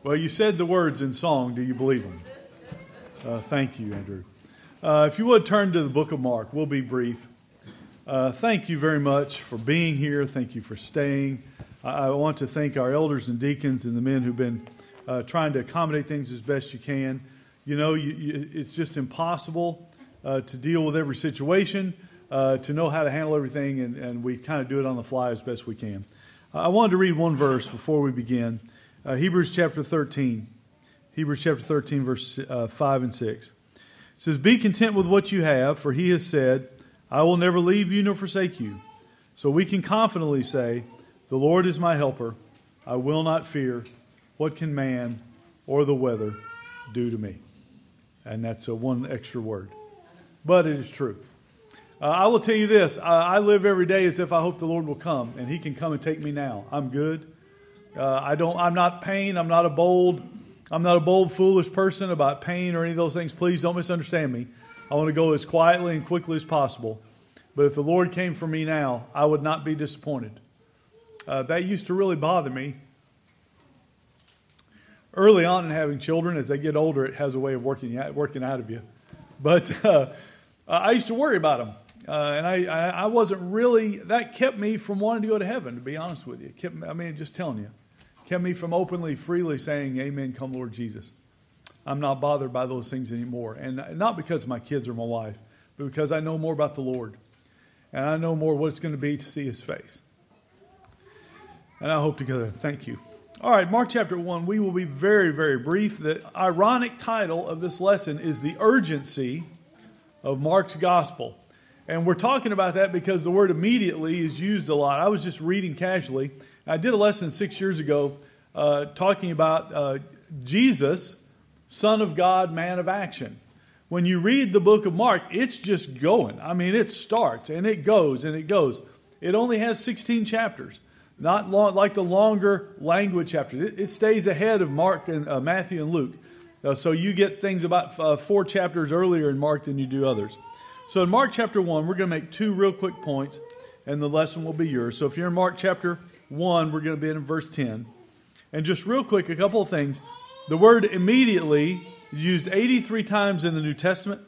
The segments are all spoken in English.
Well, you said the words in song. Do you believe them? Thank you, Andrew. If you would turn to the book of Mark, we'll be brief. Thank you very much for being here. Thank you for staying. I want to thank our elders and deacons and the men who've been trying to accommodate things as best you can. You know, it's just impossible to deal with every situation, to know how to handle everything, and we kind of do it on the fly as best we can. I wanted to read one verse before we begin. Hebrews chapter 13. Hebrews chapter 13, verse 5 and 6. It says, "Be content with what you have, for he has said, I will never leave you nor forsake you. So we can confidently say, the Lord is my helper. I will not fear. What can man or the weather do to me?" And that's one extra word. But it is true. I will tell you this. I live every day as if I hope the Lord will come, and he can come and take me now. I'm good. I'm not pain. I'm not a bold, foolish person about pain or any of those things. Please don't misunderstand me. I want to go as quietly and quickly as possible. But if the Lord came for me now, I would not be disappointed. That used to really bother me. Early on in having children, as they get older, it has a way of working out of you. But I used to worry about them. And I wasn't really, that kept me from wanting to go to heaven, to be honest with you. Just telling you. Kept me from openly, freely saying, amen, come Lord Jesus. I'm not bothered by those things anymore. And not because of my kids or my wife, but because I know more about the Lord. And I know more what it's going to be to see his face. And I hope together. Thank you. All right, Mark chapter 1, we will be very, very brief. The ironic title of this lesson is The Urgency of Mark's Gospel. And we're talking about that because the word immediately is used a lot. I was just reading casually. I did a lesson 6 years ago talking about Jesus, Son of God, man of action. When you read the book of Mark, it's just going. I mean, it starts and it goes and it goes. It only has 16 chapters, not like the longer language chapters. It stays ahead of Mark and Matthew and Luke. So you get things about 4 chapters earlier in Mark than you do others. So in Mark chapter 1, we're going to make 2 real quick points, and the lesson will be yours. So if you're in Mark chapter 1, we're going to be in verse 10. And just real quick, a couple of things. The word immediately is used 83 times in the New Testament.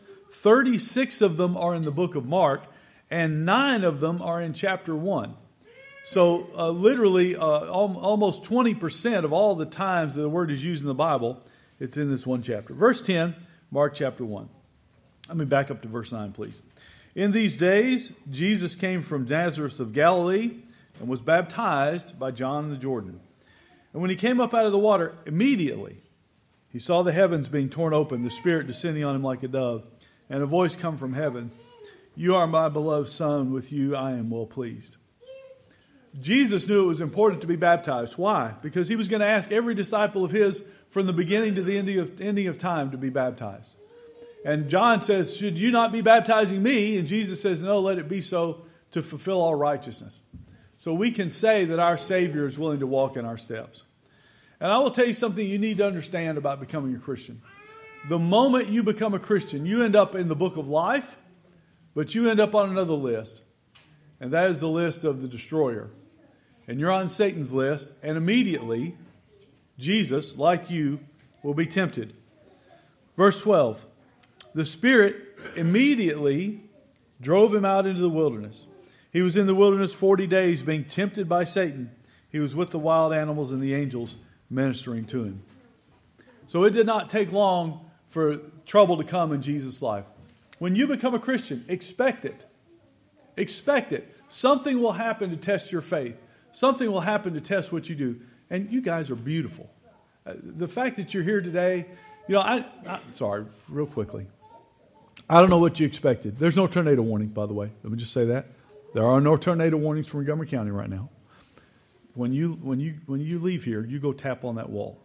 36 of them are in the book of Mark, and 9 of them are in chapter 1. So literally almost 20% of all the times that the word is used in the Bible, it's in this one chapter. Verse 10, Mark chapter 1. Let me back up to verse 9, please. "In these days, Jesus came from Nazareth of Galilee and was baptized by John in the Jordan. And when he came up out of the water, immediately he saw the heavens being torn open, the Spirit descending on him like a dove, and a voice come from heaven, 'You are my beloved Son, with you I am well pleased.'" Jesus knew it was important to be baptized. Why? Because he was going to ask every disciple of his from the beginning to the ending of time to be baptized. And John says, "Should you not be baptizing me?" And Jesus says, "No, let it be so to fulfill all righteousness." So we can say that our Savior is willing to walk in our steps. And I will tell you something you need to understand about becoming a Christian. The moment you become a Christian, you end up in the book of life, but you end up on another list. And that is the list of the destroyer. And you're on Satan's list, and immediately Jesus, like you, will be tempted. Verse 12. "The Spirit immediately drove him out into the wilderness. He was in the wilderness 40 days, being tempted by Satan. He was with the wild animals, and the angels ministering to him." So it did not take long for trouble to come in Jesus' life. When you become a Christian, expect it. Expect it. Something will happen to test your faith. Something will happen to test what you do. And you guys are beautiful. The fact that you're here today, sorry, real quickly. I don't know what you expected. There's no tornado warning, by the way. Let me just say that. There are no tornado warnings from Montgomery County right now. When you leave here, you go tap on that wall.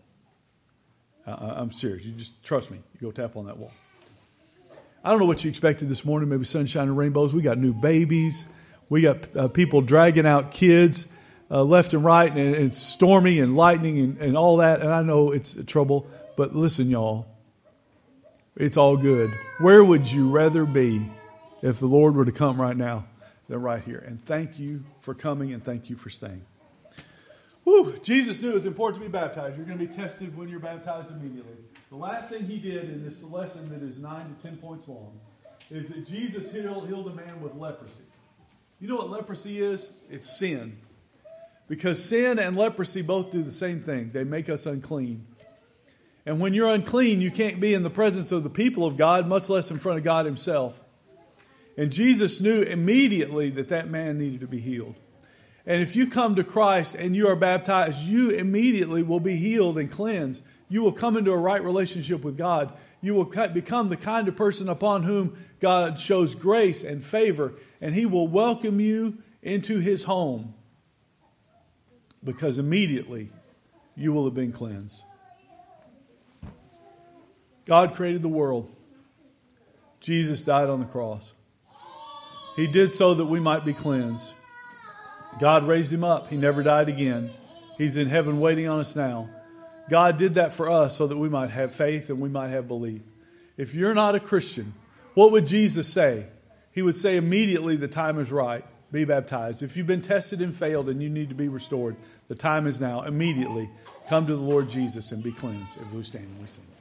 I'm serious. You just trust me. You go tap on that wall. I don't know what you expected this morning. Maybe sunshine and rainbows. We got new babies. We got people dragging out kids left and right, and it's stormy and lightning and all that. And I know it's trouble, but listen, y'all. It's all good. Where would you rather be if the Lord were to come right now than right here? And thank you for coming, and thank you for staying. Jesus knew it was important to be baptized. You're going to be tested when you're baptized immediately. The last thing he did in this lesson that is 9 to 10 points long is that Jesus healed a man with leprosy. You know what leprosy is? It's sin. Because sin and leprosy both do the same thing. They make us unclean. And when you're unclean, you can't be in the presence of the people of God, much less in front of God himself. And Jesus knew immediately that that man needed to be healed. And if you come to Christ and you are baptized, you immediately will be healed and cleansed. You will come into a right relationship with God. You will become the kind of person upon whom God shows grace and favor, and he will welcome you into his home, because immediately you will have been cleansed. God created the world. Jesus died on the cross. He did so that we might be cleansed. God raised him up. He never died again. He's in heaven waiting on us now. God did that for us so that we might have faith and we might have belief. If you're not a Christian, what would Jesus say? He would say immediately, the time is right. Be baptized. If you've been tested and failed and you need to be restored, the time is now. Immediately come to the Lord Jesus and be cleansed. If we stand and we sing.